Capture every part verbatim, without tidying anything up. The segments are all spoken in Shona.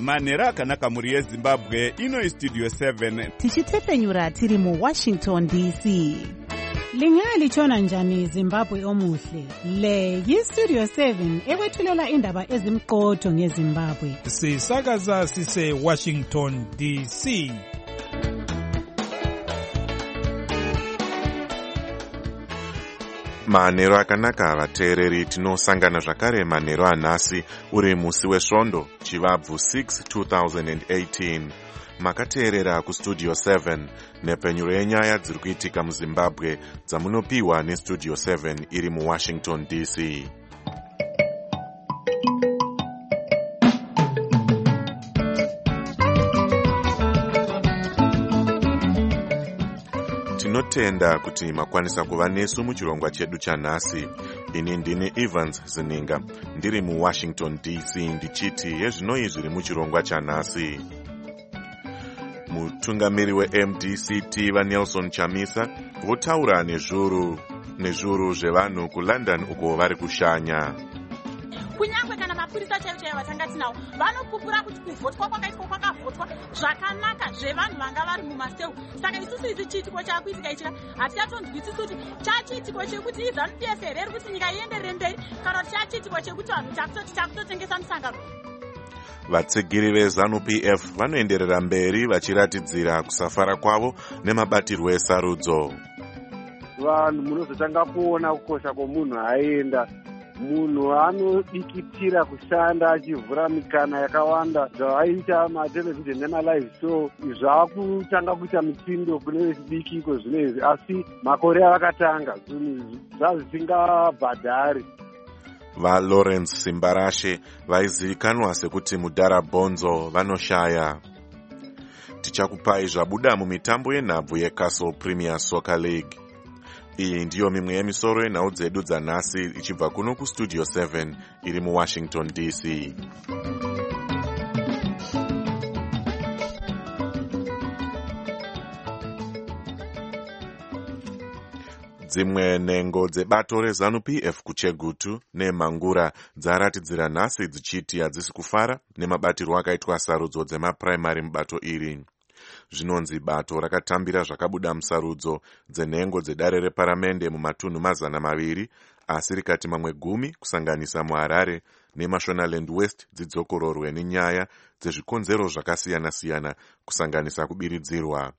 manhero akanaka mhuri yezimbabwe. Ino istudio seven tichitepenyura tiri muwashington D C. Lingalitshona njani Zimbabwe omuhle? Le yistudio seven ekwethulela indaba ezimqotho ngeZimbabwe. Sisakaza sise Washington D C. Manhero akanaka vateereri, tinosangana zvakare manhero anhasi uri musi wesvondo chivabvu six two thousand eighteen. Makateerera kustudio seven nepenyuro yenyaya dziri kuitika muZimbabwe dzamunopiwa nestudio seven iri muWashington D C. Tinotenda kuti makwanisa kuva nesu muchirongwa chedu chanhasi. Ini ndini Evans Zininga ndiri muWashington D C ndichiti yezvinoi zviri muchirongwa chanhasi. Mutungamiri we-M D C T vaNelson Chamisa votaura nezvuru nezvuru zvevanhu kuLondon uko vari kushanya. Kunyangwe kana mapurisa chaivo chaivo vatangati nawo vanopupura kuti kuvhotwa kwakaitwa kwakavhotwa zvakanaka zvevanhu vanga vari mumasteu. Saka isusu izi chiitiko chakuitika ichika hatichatonzwisisi kuti chachiitiko chekuti iZanu P F here iri kuti nyika ienderere mberi kana kuti chachiitiko chekuti vanhu takutoti takutotengesa musangano. Vatsigiri veZanu P F vanoenderera mberi vachiratidzira kusafara kwavo nemabatirwo esarudzo. Vanhu munozotanga kuona kukosha kwomunhu aenda. Munhu anodikitira kushanda achivhura mikana yakawanda zvavaita matelevision nemalive show zvakutanga kuita mitindo kune vechidiki iko zvinezvi, asi makore avakatanga zvinhu zvazvisingabhadhari. VaLawrence Simbarashe vaizivikanwa sekuti Mudhara Bonzo vanoshaya. Tichakupai zvabuda mumitambo yenhabvu yeCastle Premier Soccer League. Iyi ndiyo mimwe yemisoro yenhau dzedu dzanhasi ichibva kuno kustudio seven iri muWashington D C. Dzimwe nhengo dzebato reZanu P F kuChegutu neMangura dzaratidzira nhasi dzichiti hadzisi kufara nemabatirwo akaitwa sarudzo dzemapuraimari mubato iri. Zvinonzi bato rakatambira zvakabuda musarudzo dzenhengo dzedare reparamende mumatunhu mazana maviri, asi rikati mamwe gumi kusanganisa muHarare neMashonaland West dzidzokororwe nenyaya dzezvikonzero zvakasiyana-siyana kusanganisa kubiridzirwa.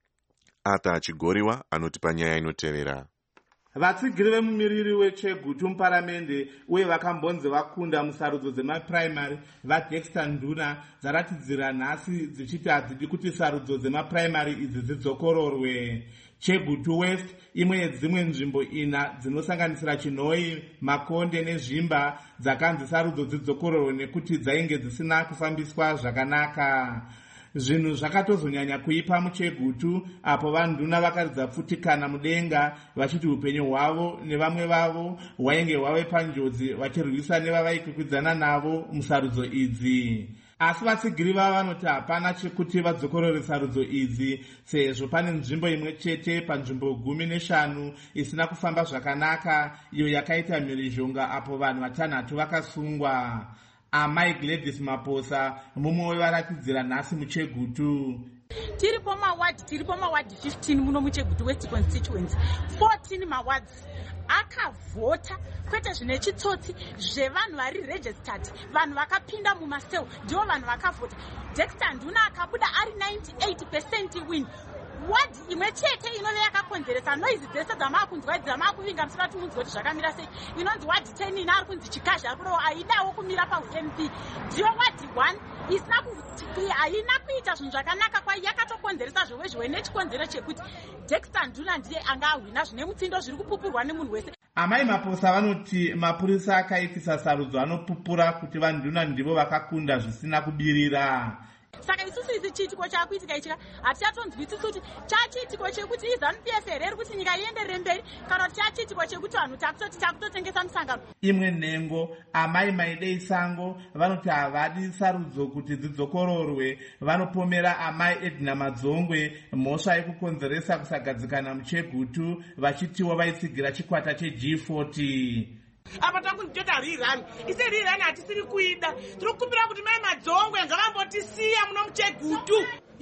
Ata achigoriwa anoti panyaya inotevera. Vatsigiri vemumiriri weChegutu muparamende uye vakambonzi vakunda musarudzo dzemapuraimari vaDexter Nduna dzaratidzira nhasi dzichiti hadzidi kuti sarudzo dzemapuraimari idzi dzidzokororwe. Chegutu West imwe yedzimwe nzvimbo ina dzinosanganisira Chinoi, Makonde neZvimba dzakanzi sarudzo dzidzokororwe nekuti dzainge dzisina kufambiswa zvakanaka. Zvinhu zvakatozonyanya kuipa muChegutu apo vaNduna vakaridza pfutikana mudenga vachiti upenyu hwavo nevamwe vavo hwainge hwave panjodzi vachirwisa nevavaikwikwidzana navo musarudzo idzi. Asi vatsigiri vava vanoti hapana chekuti vadzokorore sarudzo idzi sezvo pane nzvimbo imwe chete panzvimbo gumi neshanu isina kufamba zvakanaka iyo yakaita mhirizhonga apo vanhu vatanhatu vakasungwa. Amai Gladys Maposa mumwe wevaratidzira nhasi muChegutu. Tiripo mawadi tiripo mawadi fifteen muno muChegutu West constituency. fourteen mawards akavhota kwete zvine chitsotsi zvevanhu vari registered, vanhu vakapinda mumasteu ndivo vanhu vakavhota. Dexter Nduna akabuda ari ninety-eight percent win. Wadi imwe chete inove yakakonzeresa noizi dzese dzamakunzwa dzamakuvinga musati munzwa kuti zvakamira sei inonzi wadi ten ina ari kunzi Chikazha Rulo aidawo kumira paU-M P. Ndiyo wadi one isina haina kuita zvinhu zvakanaka kwayo yakatokonzeresa zvewe nechikonzero chekuti Dexter Nduna ndiye anga ahwina zvine mutsindo zviri kupupurwa nemunhu wese. Amai Maposa vanoti mapurisa akaitisa sarudzo anopupura kuti vaNduna ndivo vakakunda zvisina kubirira. Saka isusu izi chiitiko chakuitika ichika hatichatonzwisisi kuti chachiitiko chekuti iZanu P F here iri kuti nyika ienderere mberi kana kuti chachiitiko chekuti vanhu takutoti takutotengesa musangano. Imwe nhengo Amai Maidei Sango vanoti havadi sarudzo kuti dzidzokororwe. Vanopomera Amai Edna Madzongwe mhosva yekukonzeresa kusagadzikana muChegutu vachitiwo vaitsigira chikwata cheG forty. apa takuita rirani ise rirani hatisiri kuida. Tiri kukumbira kuti mai Madzongwe ngavambotisiya muno muChegutu.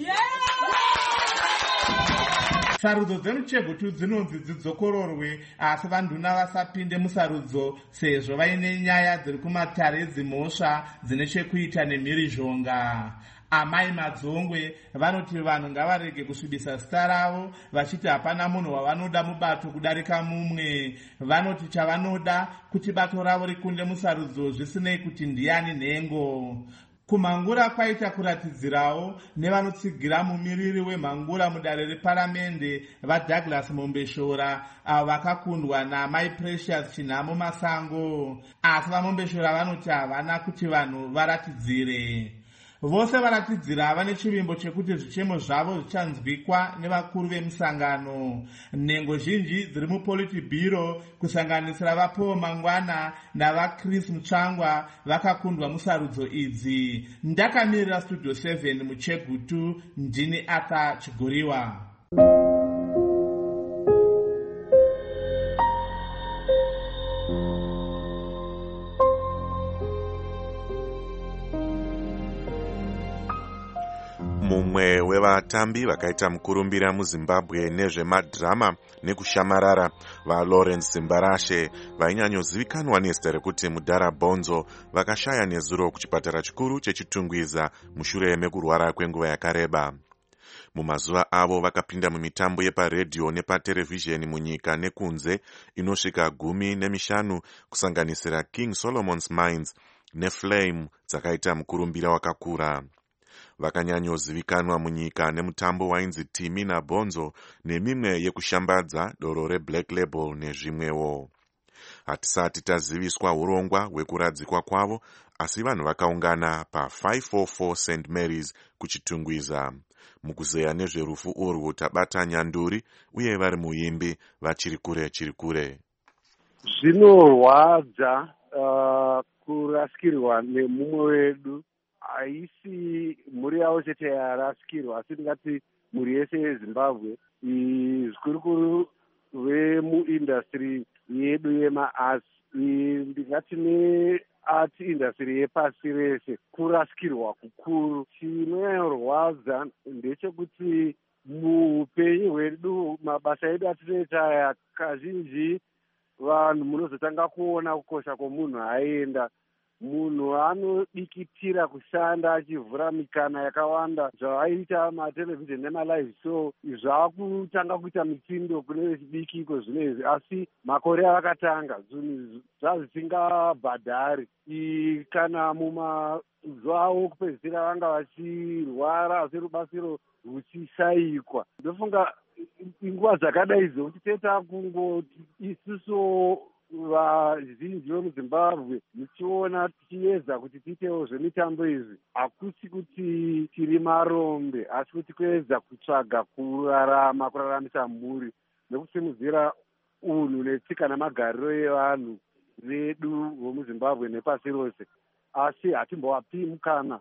Sarudzo dzemuChegutu dzinonzi dzidzokororwe, asi vanduna vasapinde musarudzo sezvo vaine nyaya dziri kumatare dzimhosva dzine chekuita nemhirizhonga. Amai Madzongwe vanoti vanhu ngavarege kusvibisa zita ravo vachiti hapana munhu wavanoda mubato kudarika mumwe. Vanoti chavanoda kuti bato ravo rikunde musarudzo zvisinei kuti ndiani nhengo. Kumhangura kwaita kuratidzirawo nevanotsigira mumiriri wemhangura mudare reparamende vaDouglas Mombeshora avo vakakundwa naMai Precious Chinhamo Masango, asi vaMombeshora vanoti havana kuti vanhu varatidzire. Vose varatidzira vane chivimbo chekuti zvichemo zvavo zvichanzwikwa nevakuru vemusangano. Nhengo zhinji dziri muPolitburo kusanganisira vaPaul Mangwana navaChris Mutsvangwa vakakundwa musarudzo idzi. Ndakamirira Studio seven muChegutu, ndini Arthur Chigoriwa. Mumwe wevatambi vakaita mukurumbira muZimbabwe nezvemadhirama nekushamarara vaLawrence Simbarashe vainyanyozivikanwa nezita rekuti Mudhara Bonzo vakashaya nezuro kuchipatara chikuru chechitungwiza mushure mekurwara kwenguva yakareba. Mumazuva avo vakapinda mumitambo yeparedhiyo nepaterevhizheni munyika nekunze inosvika gumi nemishanu kusanganisira King Solomon's Mines neFlame dzakaita mukurumbira wakakura. Vakanyanyozivikanwa munyika nemutambo wainzi Timi naBonzo nemimwe yekushambadza doro reBlack Label nezvimwewo. Hatisati taziviswa urongwa hwekuradzikwa kwavo, asi vanhu vakaungana pafive forty-four Saint Mary's kuchitungwiza. Mukuzeya nezverufu urwu tabata Nyanduri uye vari muimbi vachiri kure chiri kure. Zvinorwadza uh, kurasikirwa nemumwe wedu. Haisi mhuri yavo chete yarasikirwa, asi ndingati mhuri yese yeZimbabwe, zvikurukuru vemuindastry yedu yemaarts, ndingati neart industry yepasi rese, kurasikirwa kukuru. Chinonyanyorwadza ndechekuti muupenyu hwedu, mabasa edu atinoita aya, kazhinji vanhu munozotanga kuona kukosha kwomunhu aenda. Munhu anodikitira kushanda achivhura mikana yakawanda zvavaita matelevhizheni nemalive show zvakutanga kuita mitindo kune vechidiki iko zvinezvi, asi makore avakatanga zvinhu zvazvisingabhadhari. Kana mumazuva avo kupedzisira vanga vachirwara asi rubatsiro ruchishayikwa. Ndofunga inguva dzakadai dzokuti teta kungoti isusu vazhinji vemuZimbabwe muchiona tichiedza kuti tiitewo zvemitambo izvi, hakusi kuti tiri marombe, asi kuti kuedza kutsvaga kurarama, kuraramisa mhuri nekusimudzira unhu netsika namagariro evanhu vedu vomuZimbabwe nepasi rose. Asi hatimbovapi mukana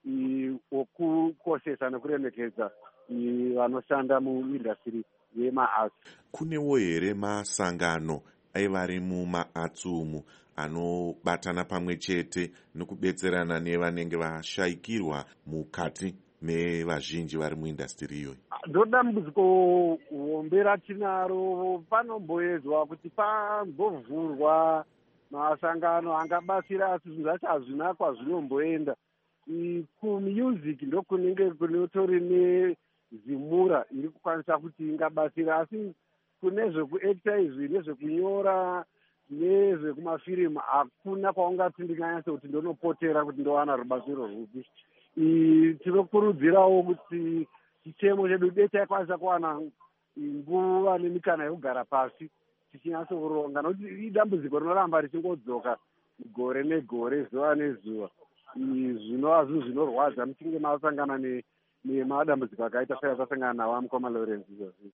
wokukoshesa nekuremekedza vanoshanda muindastry yemaarts. Kunewo here masangano aivari mumaarts umu anobatana pamwe chete nokubetserana nevanenge vashayikirwa mukati mevazhinji vari muindastri iyoyi? Ndodambudziko hombe ratinaro. Panomboedzwa kuti pambovhurwa masangano angabatsira, asi zvinhu zvacho hazvina kwazvinomboenda. Kumusic ndokunenge kunotori nezimura iri kukwanisa kuti ingabatsira, asi kune zvekuekta izvi nezvekunyora nezvekumafirimu hakuna kwaungati ndinganyatsa kuti ndonopotera kuti ndowana rubatsiro rwupi. Tinokurudzirawo kuti chichemo chedu dei chaikwanisa kuwana nguva nemikana yekugara pasi tichinyatsokuronga, nokuti idambudziko rinoramba richingodzoka gore negore, zuva nezuva. Zvinova zvinhu zvinorwadza muchinge masangana nemadambudziko akaita seatasangana nawo mukoma Lawrence izvozvi.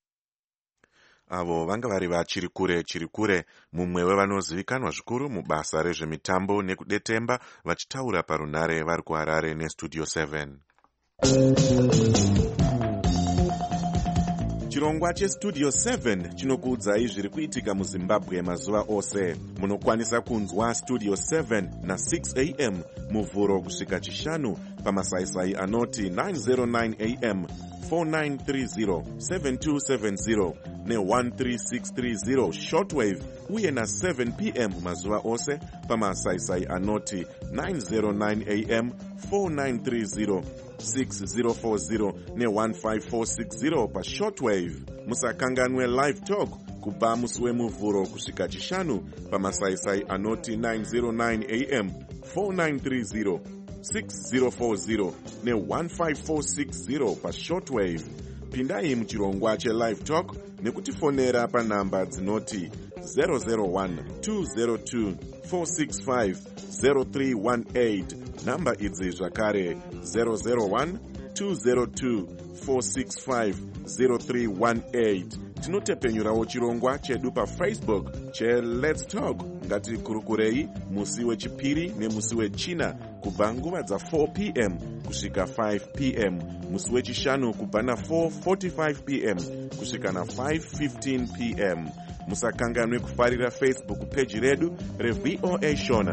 Avo vanga vari vachiri kure chiri kure, mumwe wevanozivikanwa zvikuru mubasa rezvemitambo nekudetemba, vachitaura parunare vari kuHarare neStudio seven. Chirongwa chestudio seven chinokuudzai zviri kuitika muZimbabwe mazuva ose. Munokwanisa kunzwa studio seven na six a m muvhuro kusvika chishanu pamasaisai anoti nine oh nine a m, four nine three zero, seven two seven zero ne one three six three zero shortwave, uye na seven p m mazuva ose pamasaisai anoti nine oh nine a m, four nine three zero, six zero four zero ne one five four six zero pa shortwave. Musakanganwe live talk kubva musi wemuvhuro kusvika chishanu pamasaisai anoti nine oh nine a m, four nine three zero, six zero four zero ne one five four six zero pa shortwave. Pindai muchirongwa chelive talk nekutifonera panhamba dzinoti zero zero one two zero two four six five zero three one eight. Namba idzi zvakare zero zero one two zero two four six five zero three one eight. Tinotepenyurawo chirongwa chedu paFacebook che Let's Talk. Ngatikurukurei musi wechipiri nemusi wechina kubva nguva dza four p m kusvika five p m, musi wechishanu kubva na four forty-five p m kusvika na five fifteen p m. Musakanganwe kufarira Facebook page redu reV O A Shona.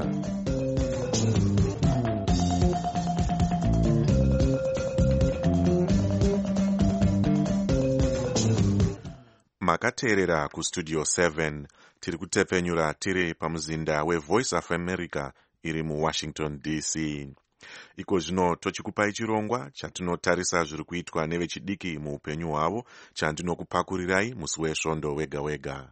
Makateerera kustudio seven. Tiri kutepenyura tiri pamuzinda weVoice of America iri muWashington D C. Iko zvino tochikupai chirongwa chatinotarisa zviri kuitwa nevechidiki muupenyu hwavo, chandinokupakurirai musi wesvondo wega wega.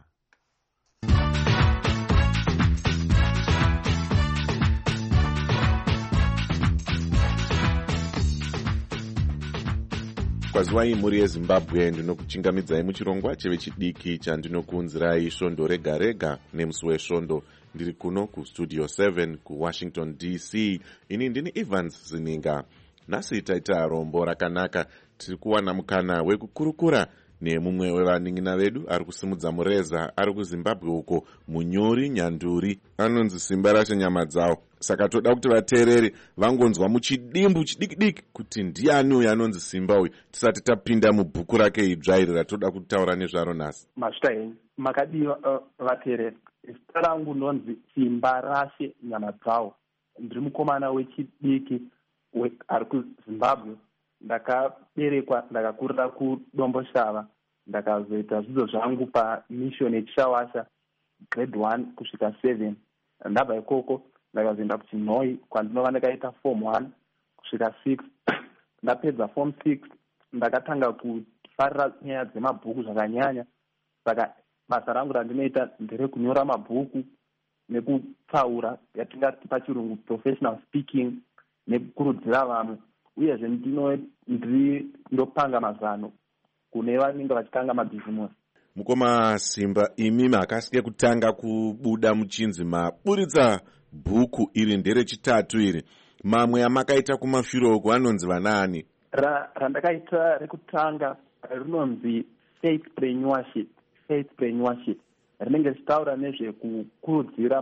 Kwazivai muri yeZimbabwe, ndinokuchingamidzai muchirongwa chevechidiki chandinokuunzirai svondo rega rega nemusi wesvondo. Ndiri kuno kustudio seven kuWashington D C. Ini ndini Evans Zininga. Nhasi taita rombo rakanaka. Tiri kuwana mukana wekukurukura nemumwe wevaning'ina vedu ari kusimudza mureza ari kuZimbabwe uko, munyori Nyanduri. Anonzi simba rashe nyama dzawo. Saka toda kuti vateereri vangonzwa muchidimbu chidiki-diki kuti ndiani uyu anonzi simba uyu, tisati tapinda mubhuku rake idzva iri ratoda kutaura nezvaro nhasi. Masvita henyu makadiwa uh, vateereri. Zita rangu ndonzi simba rashe nyama dzawo. Ndiri mukomana wechidiki ari kuZimbabwe. Ndakaberekwa ndakakurira kuDomboshava, ndakazoita zvidzo zvangu pamishoni yeChishawasha grade one kusvika seven. Ndabva ikoko ndakazoenda kuChinhoi kwandinova ndakaita form one kusvika six. Ndapedza form six ndakatanga kufarira nyaya dzemabhuku zvakanyanya. Saka basa rangu randinoita nderekunyora mabhuku nekutsaura, yatingati pachirungu professional speaking, nekukurudzira vamwe. Uyezve ndiri ndopanga mazano kune vanenge vachitanga mabhizimusi. Mukoma Simba, imi makasike kutanga kubuda muchinzi maburitsa bhuku iri nderechitatu iri. Mamwe amakaita kumashure uko anonzi vanani? Ra randakaita rekutanga rinonzi faithpreneurship. Faithpreneurship rinenge richitaura nezvekukurudzira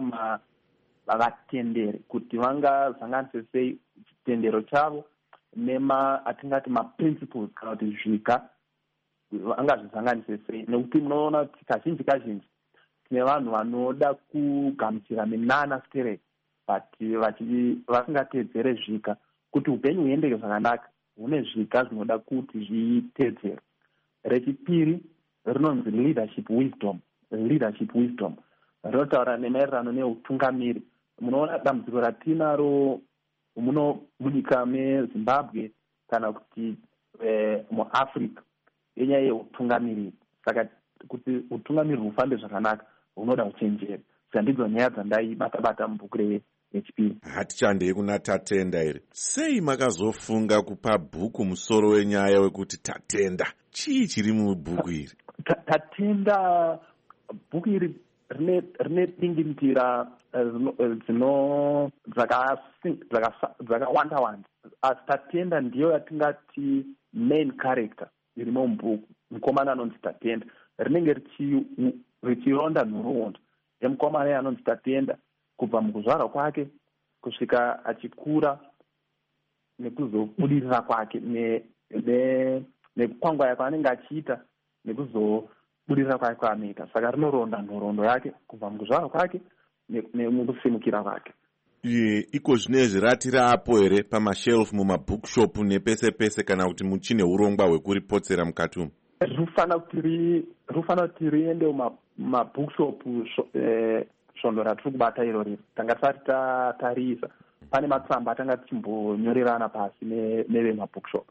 vatenderi kuti vangazanganise sei chitendero chavo nema atingati maprinciples kana kuti zviga vangazvizanganise sei. Nekuti munoona kuti kazhinji kazhinji tine vanhu vanoda kugamuchira minana sterei but vasingateedzere zviga. Kuti upenyu huendeke zvakanaka hune zviga zvinoda kuti zviteedzere. Rechipiri rinonzi leadership wisdom. Leadership wisdom rinotaura nemaererano neutungamiri. Munoona dambudziko ratinaro muno munyika meZimbabwe kana kuti eh, muAfrica yenyaya yeutungamiri. Saka kuti utungamiri hufambe zvakanaka hunoda uchenjeri. Saka ndidzo nyaya dzandaibata bata mubhuku rechipiri. Hatichandei kuna Tatenda iri. Sei makazofunga kupa bhuku musoro wenyaya wekuti tatenda? Chii chiri mubhuku iri? Tatenda bhuku iri rine dingindira dzino dzakawanda wanda. Asi Tatenda ndiyo yatingati main character irimo mubhuku. Mukomana anonzi Tatenda rinenge richironda nhoroondo yemukomana anonzi Tatenda kubva mukuzvarwa kwake kusvika achikura nekuzobudirira kwake nekukwangwaya kwaanenge achiita nekuzobudirira kwake kwaanoita. Saka rinoronda nhoroondo yake kubva mukuzvarwa kwake nemukusimukira kwake. Iko zvinezvi rati raapo here pamashelf mumabookshop nepese pese, kana kuti muchine urongwa hwekuripotsera mukati umu? Rinofanira kuti riende mumabookshop svondo ratiri kubata iro riri. Tanga tisati tatariisa pane matsamba tanga tichimbonyorerana pasi nevemabookshop.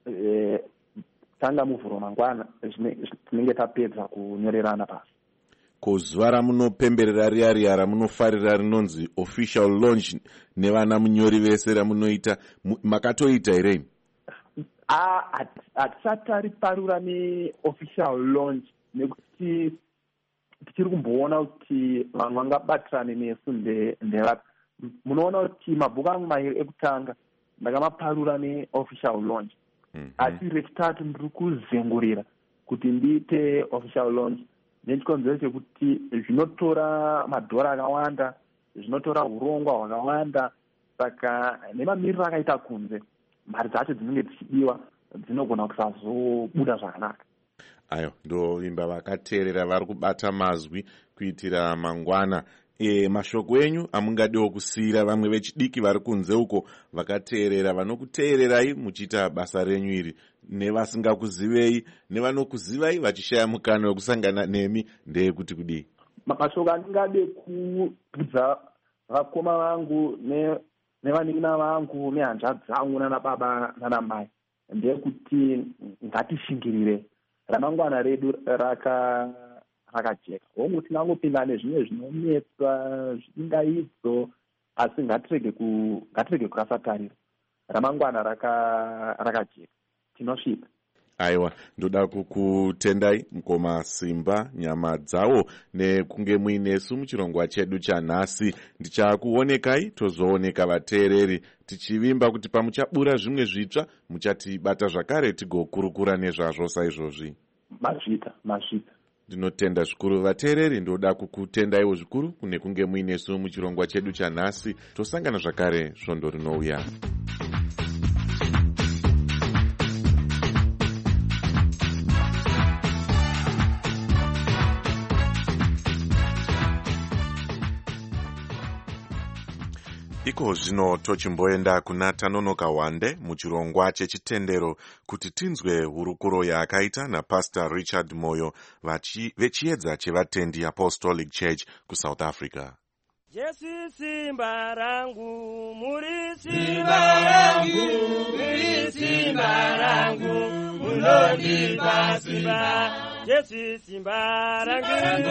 Tanga muvhuro mangwana tinenge tapedza kunyorerana pasi. Kuzuva ramunopemberera riya riya ramunofarira rinonzi official launch nevana munyori vese ramunoita, makatoita here? Hatisati tariparura neofficial launch nekuti tichiri kumboona kuti vanhu vangabatirane nesu ndevapi. Munoona kuti mabhuku angu mairi ekutanga ndakamaparura neofficial launch. Asi rechitatu ndiri kuzengurira kuti ndiite official launch nechikonzero chekuti zvinotora madhora akawanda, zvinotora urongwa hwakawanda. Saka nemamiriro akaita kunze, mari dzacho dzinenge dzichidiwa dzinogona kusazobuda zvakanaka. Ayo ndo vimba vakateerera vari kubata mazwi kuitira mangwana. E, mashoko enyu amungadiwo kusiyira vamwe vechidiki vari kunze uko vakateerera, vanokuteererai muchiita basa renyu iri, nevasingakuzivei nevanokuzivai vachishaya mukana wekusangana nemi, ndeyekuti kudii? Mashoko andingade kubvudza vakoma vangu nevanin'ina vangu nehanzvadzi dzangu nana baba nana mai ndeyekuti ngatishingirire ramangwana redu raka rakajeka. Hongu tingangopinda nezvimwe zvinonetsa zvingaidzo, asi ngatirege ngatirege kurasa tariro. Ramangwana rakajeka, tinosvika. Aiwa, ndoda kukutendai mukoma simba nyama dzawo nekunge muinesu muchirongwa chedu chanhasi. Ndichakuonekai tozooneka vateereri tichivimba kuti pamuchabura zvimwe zvitsva muchatibata zvakare tigokurukura nezvazvo saizvozvi. Mazvita, mazvita. Ndinotenda zvikuru vateereri, ndoda kukutendaiwo zvikuru kune kunge muinesu muchirongwa chedu chanhasi. Tosangana zvakare svondo rinouya. Iko zvino tochimboenda kuna Tanonoka Wande muchirongwa chechitendero kuti tinzwe hurukuro yaakaita naPastor Richard Moyo vechiedza chevatendi Apostolic Church kuSouth Africa. Jesu simba rangu, muri simba rangu, muri simba rangu, munondipa simba. Jesu simba rangu,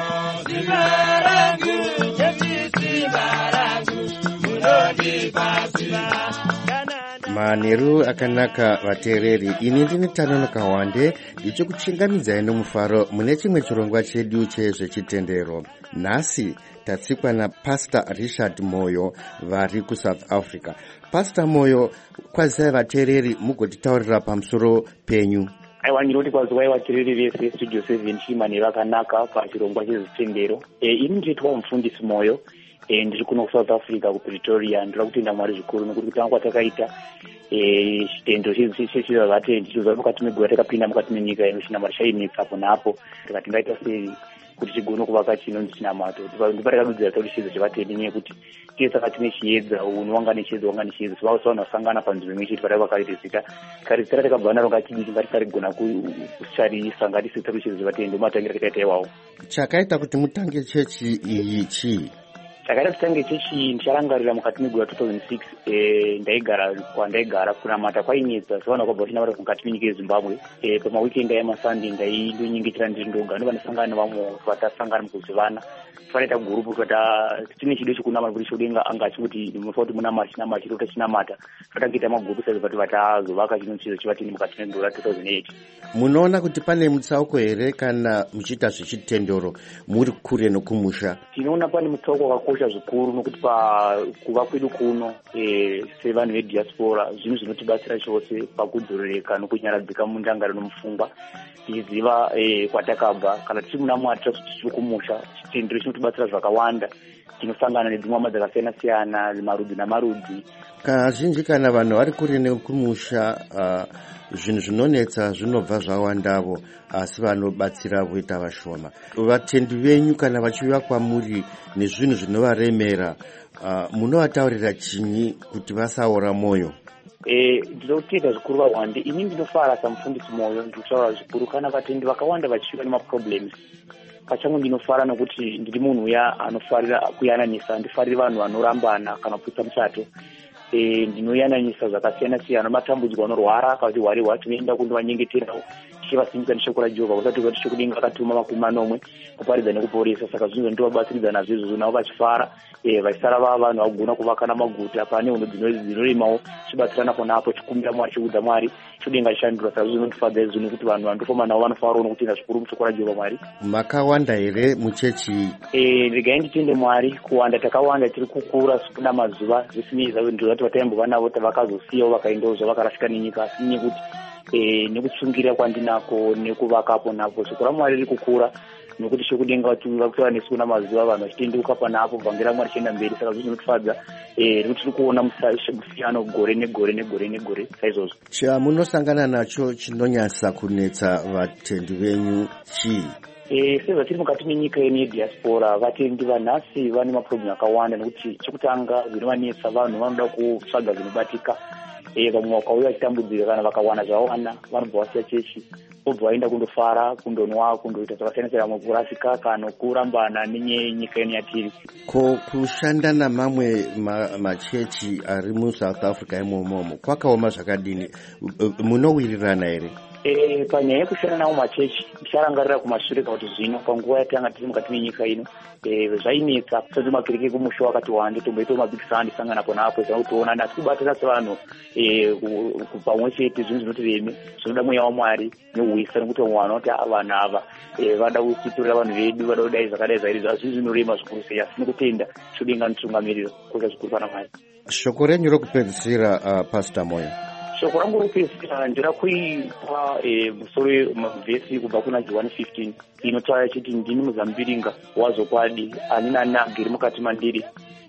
simba rangu, Jesu simba rangu, munondipa simba. Manheru akanaka vateereri, ini ndini Tanonoka Wande ndichikuchingamidzai nomufaro mune chimwe chirongwa chedu chezvechitendero. Nhasi tatsikwa naPastor Richard Moyo vari kuSouth Africa. Pastor Moyo, kwazisai vateereri mugotitaurira pamusoro penyu. Aiwa, ndinoti kwazisai vateereri vese Studio seven chimanheru akanaka pachirongwa chezvechitendero. E, ini ndichitwa mufundisi Moyo. E, ndiri kuno kuSouth Africa kuPretoria. Ndinoda kutenda Mwari zvikuru nokuti kutanga kwatakaita chitendero chezvichitendero vatendi chizova mukati megore takapinda mukati menyika inoshina marishainetsa apo napo tikati ngaita sei kuti tigone kuvaka chinonzi chinamato. Ndipatakadudzira tauri chiedza chevatendi nekuti tiye saka tine chiedza uno wanga nechiedza wanga nechiedza sivavo savanhu vasangana panzvimbo imwe chete pataiva karitezita karitezita takabva naro ngatidiki ngatikarigona kusharisa ngatisei tauri chiedza chevatendi umatangira takaita iwawo. Chakaita kuti mutange chechi iyi chii? Chakaita kutange chechi ndicharangarira mukati megore two thousand six eh ndaigara kwandaigara kunamata kwainetsa savanhu vakabva vachina vari mukati menyika yeZimbabwe. Eh pamawikendi ayamasande ndaindonyengetera ndiri ndoga ndova ndasangana nevamwe vatasangana mukuzivana fanaita gurupu kata tine chido chekunamata kuti chodenga anga achikuti munofanira kuti munamata chinamata chirota chinamata fatangiita magurupu saizi kuti vatazovaka chinonzi chivatini mukati megore two thousand eight. Munoona kuti pane mutsauko here kana muchiita zvechitendero muri kure nokumusha? Tinoona pane mutsauko wakakosha zvikuru nokuti pakuva kwedu kuno eh sevanhu vediaspora zvinhu zvinotibatsira chose pakudzorereka nokunyaradzika mundangano nomufungwa tichiziva eh kwatakabva kana tichi muna Mwari tiri kumusha chitendero chinotibatsira zvakawanda. Tinosangana nedzimwe dzakasiyana siyana marudzi namarudzi. Kazhinji kana vanhu vari kure nokumusha zvinhu zvinonetsa zvinobva zvawandavo, asi vanobatsira voita vashoma. Vatendi venyu kana vachiuya kwamuri nezvinhu zvinovaremera, uh, munovataurira chinyi kuti vasaora mwoyo? ndinotenda zvikuru vawande. Ini ndinofara samufundisi moyo ndikutaura zvikuru kana vatendi vakawanda vachiva nemaproblems. Pachangu ndinofara nokuti ndiri munhu uya anofarira kuyananisa, handifariri vanhu vanorambana kana kuputsa musato. E, ndinoyananisa zvakasiyana siyana matambudziko anorwara kuti wari wacho noenda kundovanyengeterawo tichivasimbisa neshoko raJehovha kusati kuti chokudinga akatuma makumi manomwe kuparidza nekuporesa. Saka zvinhu ndovabatsiridza nazvo izvozvo navo vachifara, e, vachisara vava vanhu vagona kuvakana maguta pane hunhu dzinoremawo chibatsirana pona apo chikumbira Mwari chikudza Mwari chodenga chishandura. Saka zvinotofadza izvo nekuti vanhu vanotofamba navo vanofarawo nokutenda zvikuru mushoko raJehovha Mwari. Makawanda here muchechi? E, regai nditende Mwari kuwanda takawanda, tiri kukura sikuna mazuva zvisinei zvazvo vati vataimbova navo vakazosiyawo vakaendawo zvavakarasika nenyika, asi nekuti e, nekutsungira kwandinako nekuvakapo napo shoko raMwari riri kukura nokuti chokudenga vakutora nesu kuna mazuva vanhu vachitenduka panapo bvangira Mwari chienda mberi. Saka zvinhu zvinotofadza nekuti tiri kuona musiyano gore negore negore negore saizvozvo. Chamunosangana nacho chinonyasa kunetsa vatendi venyu chii? Eh, sezva tiri mukati menyika yedu yediaspora, vatendi vanhasi vane maproblemu akawanda nekuti chekutanga zvinovanetsa vanhu vanoda kutsvaga zvinobatika. Eh, vamwe vakauya vachitambudzika kana vakawana zvavawana vanobva vasiya chechi vobva vaenda kundofara, kundonwa, kundoita zvakasiyana siyana, vamwe kurasika kana kurambana nenyika yedu yatiri. Ko kushanda namamwe machechi ma ari muSouth Africa imomomo kwakaoma zvakadini? Munowirirana here? Eh, panyaya yekushanda nawo machechi ndicharangarira kumashure kuti zvino panguva yatanga tiri mukati menyika ino eh, zvainetsa sezvo makereke kumusho wakati wande tomboita mabikisani sangana pona apo zvakutoona nasi kubatira sevanhu eh, pamwe chete zvinhu zvinotireme zvinoda mweya waMwari neuwisa nekuti vamwe vanoti vanhu ava eh, vada kusiturira vanhu vedu vada kudai zvakadai zvairi zvazvi zvinorema zvikuru sei, asi nokutenda chodenga nditungamiriro kuita zvikuru pana Mwari. Shoko renyu rokupedzisira, uh, Pastor Moyo? Shoko rangu rokupedzisira ndirakuipa e, musoro mavhesi kubva kuna John fifteen inotaura chiti ndini muzambiringa wazokwadi, ani nani agere mukati mandiri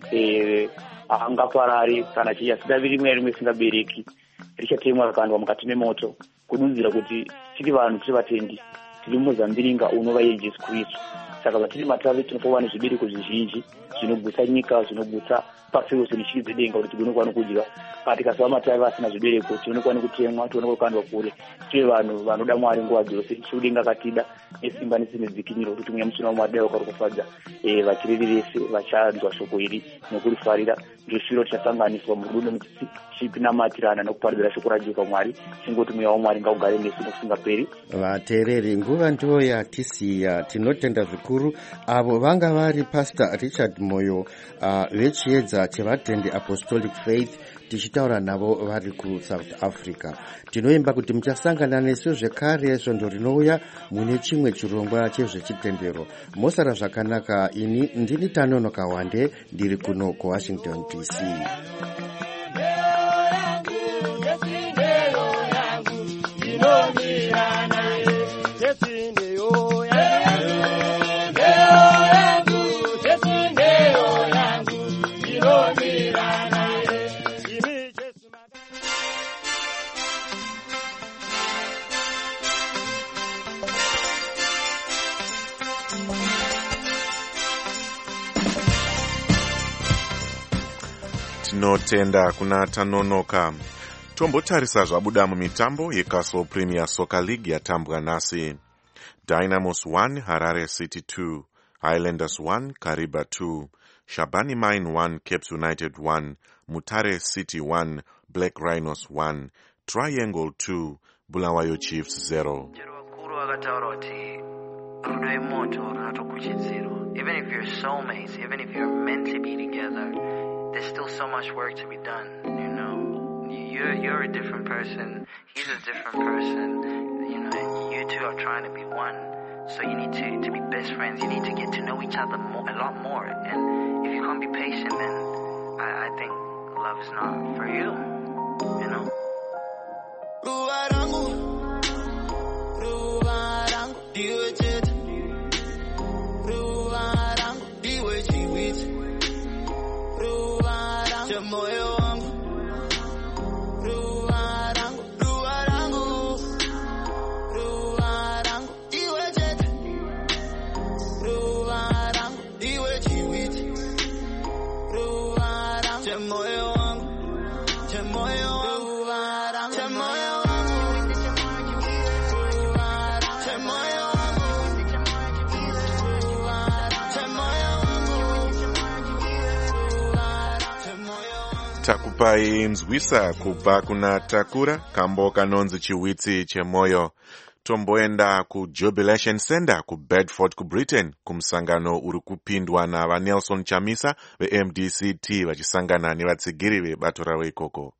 e, haangaparari kana chiya sidavi rimwe rimwe singabereki richatemwa rikandwa mukati memoto, kududzira kuti tiri vanhu tiri vatendi tiri muzambiringa unova Yesu Kristu. Saka vatiri matavi tinofova nezvibereko zvizhinji zvinogutsa nyika, zvinogutsa pasi rose neshiri dzedenga kuti tigone nokudya. Kana tikasava matavi asina zvibereko tionekwa nekutemwa, tionekwa kukandwa kure. Tive vanhu vanoda Mwari nguva dzose, chikudenga katida nesimba nesine dzikiniro kuti mweya mutsvene waMwari dai wakari kufadza e, vatiriri vese vachanzwa shoko iri nekurifarira. Ndosviro tichasanganiswa murudo tichipinamatirana nekuparidzira shoko raJehovha Mwari, chingoti mweya waMwari ngaugare nesu nokusingaperi. Vateereri, nguva ndiyo yatisiya. Tinotenda zvikuru avo vanga vari Pastor Richard Moyo uh, vechiedza chevatendi Apostolic Faith, tichitaura navo vari kuSouth Africa. Tinoimba kuti muchasangana nesu zvekare svondo rinouya mune chimwe chirongwa chezvechitendero. Mosara zvakanaka. Ini ndini Tanonoka Wande, ndiri kuno kuWashington D C. Tinotenda kuna Tanonoka. Tombotarisa zvabuda mumitambo yeCastle Premier Soccer League yatambwa nasi. Dynamos one, Harare City two, Highlanders one, Kariba two, Shabani Mine one, Cape United one, Mutare City one, Black Rhinos one, Triangle two, Bulawayo Chiefs zero. Even if you're soulmates, even if you're meant to be together, there's still so much work to be done, you know. You're, you're a different person, he's a different person, you know, and you two are trying to be one. So you need to, to be best friends, you need to get to know each other more, a lot more. And if you can't be patient, then I, I think love is not for you, you know. Moyo wangu, ruwa rangu, ruwa rangu, painzwisa kubva kuna Takura kambo kanonzi chiwitsi chemoyo. Tomboenda kuJubilation Center kuBedford kuBritain kumusangano uri kupindwa navaNelson Chamisa veM D C T vachisangana nevatsigiri vebato ravo ikoko.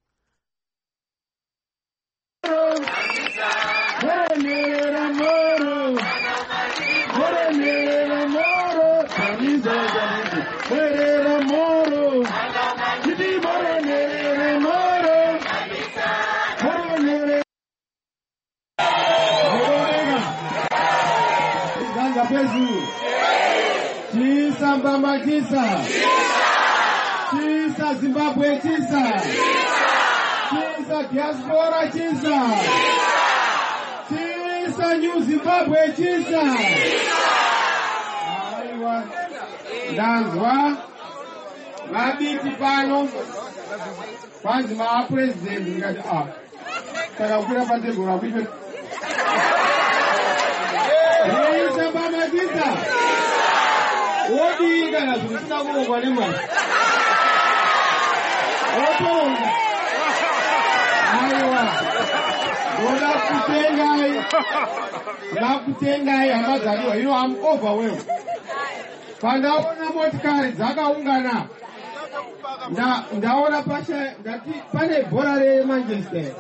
Chisa Mbamba Chisa Chisa Zimbabwe Chisa Chisa Diaspora Chisa Chisa New Zimbabwe Chisa Aiwa Ndanzwa Mabiti pano Panzi maa president Ngati ah Taka ukira pantego Rabipe Chisa Mbamba Chisa Odi kana zvisina kurongwa nemari. Otonga. Aiwa. Oda kutengai. Oda kutengai amazaliwa. You know, I'm overwhelmed. Pandaona motikari dzakaungana. Nda ndaona pasha ngati pane bhora reManchester.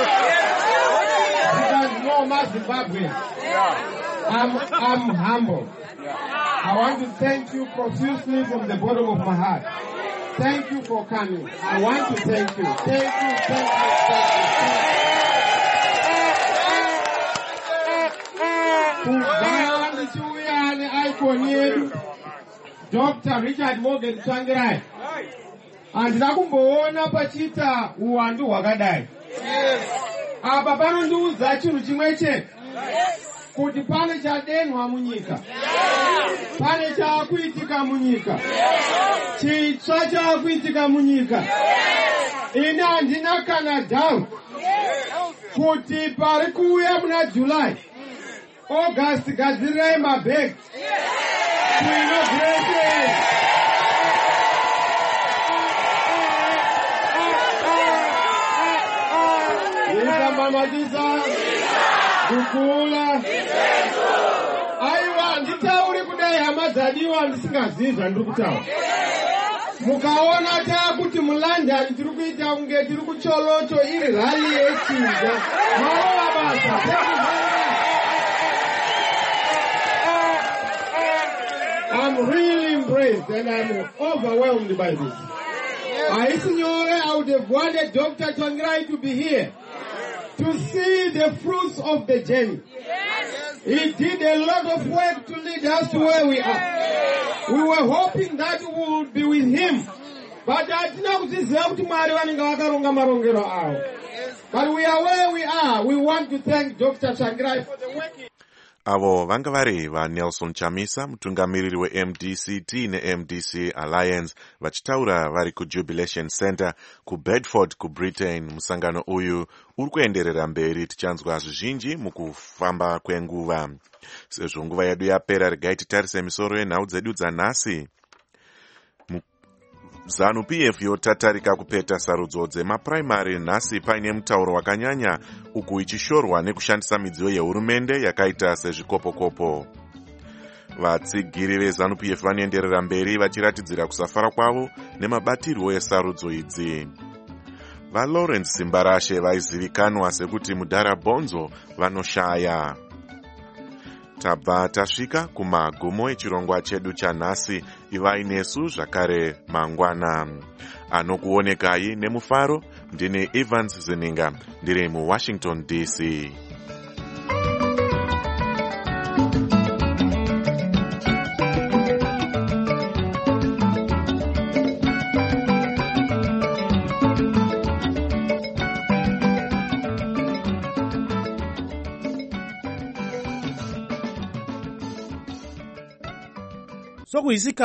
Because no more Zimbabwe. I'm I'm humble. I want to thank you profusely from the bottom of my heart. Thank you for coming. I want to thank you. Thank you, thank you, thank you. Doctor Richard Morgan Tsvangirai. Andina kumboona pachita uwandu hwakadai. Apa panondiudza chinhu chimwe chete. Kuti pane chadenwa munyika. Pane chakuitika munyika. Chitsva chakuitika munyika. Ine handina kana doubt kuti pari kuuya muna July, August gadzirirai mabhegi kuinauguration. Isambamadzisa kukula. Aiwa nditauri kudai hama dzadiwa ndisingazivi zvandiri kutaura. Mukaona takuti muLondon tiri kuita kunge tiri kucholocho iri rally yechinja. Marova basa. I'm really impressed and I'm overwhelmed by this. Haisi nyore, I would have wanted Doctor Tsvangirai to be here to see the fruits of the journey. He did a lot of work to lead us to where we are. We were hoping that we would be with him. But I did not see But we are where we are. We want to thank Doctor Tsvangirai for the work. Avo vanga vari vaNelson Chamisa, mutungamiriri weM D C T neM D C Alliance, vachitaura vari kuJubilation Center kuBedford kuBritain. Musangano uyu uri kuenderera mberi, tichanzwa zvizhinji mukufamba kwenguva. Sezvo nguva yedu yapera, regai titarise misoro yenhau dzedu dzanhasi. Zanu P F yotatarika kupeta sarudzo dzemapuraimari nhasi paine mutauro wakanyanya, uku ichishorwa nekushandisa midziyo yehurumende yakaita sezvikopokopo. Vatsigiri veZanu P F vanoenderera mberi vachiratidzira kusafara kwavo nemabatirwo esarudzo idzi. VaLawrence Simbarashe vaizivikanwa sekuti mudharabhonzo vanoshaya. Tabva tasvika kumagumo echirongwa chedu chanhasi. Ivai nesu zvakare mangwana. Anokuonekai nemufaro ndine Evans Zininga, ndiri muWashington D C. Sokuisika